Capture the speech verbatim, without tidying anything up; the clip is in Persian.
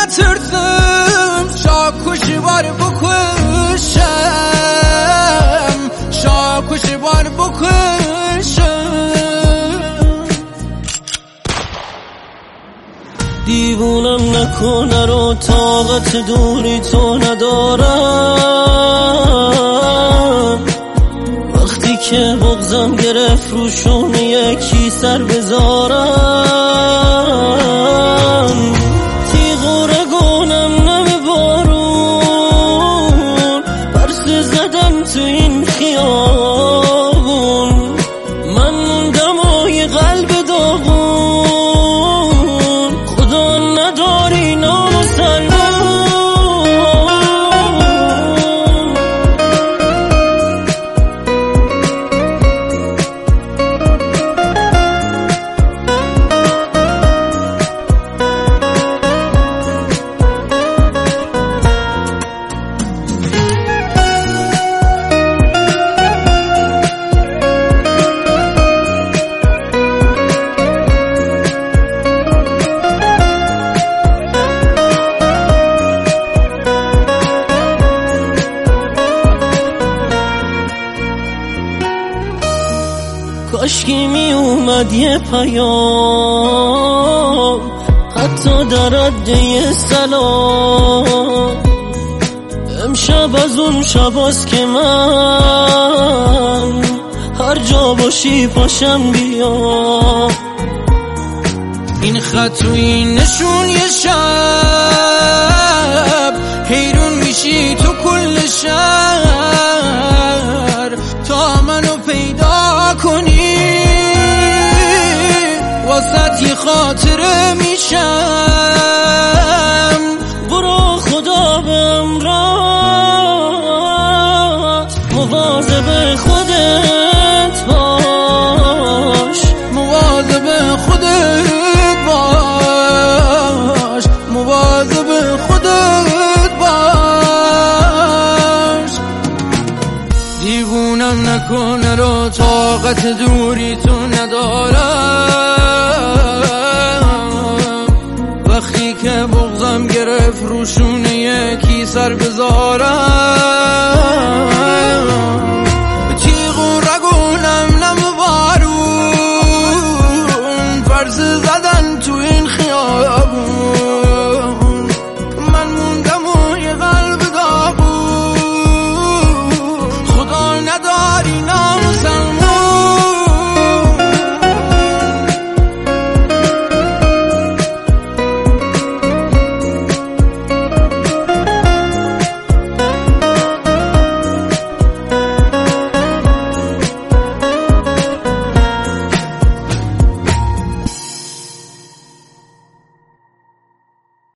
نترسم شاکوشی بار بکشم شاکوشی بار بکشم دیوونم نکنه رو طاقت دوری تو ندارم وقتی که بغضم گرفت روشون یکی سر بذارم تیغ و رگونم نم بارون پرسه زدم تو این خیابون من موندم و یه قلب داغون خدا نداری نام و سلمون کاشکی می اومد یه پیام حتی در عده سلام امشب از اون شباست که من هر جا باشی پاشم بیا این خط و این نشون یه شب حیرون میشی تو کل شهر تا منو پیدا کنی واسه یه خاطره میشم برو خدا به امرات مواظب خودت باش مواظب خودت باش مواظب خودت باش دیوونم نکنه رو طاقت دوری تو ندارم وقتی که بغضم گرفت روشونه یکی سر بذارم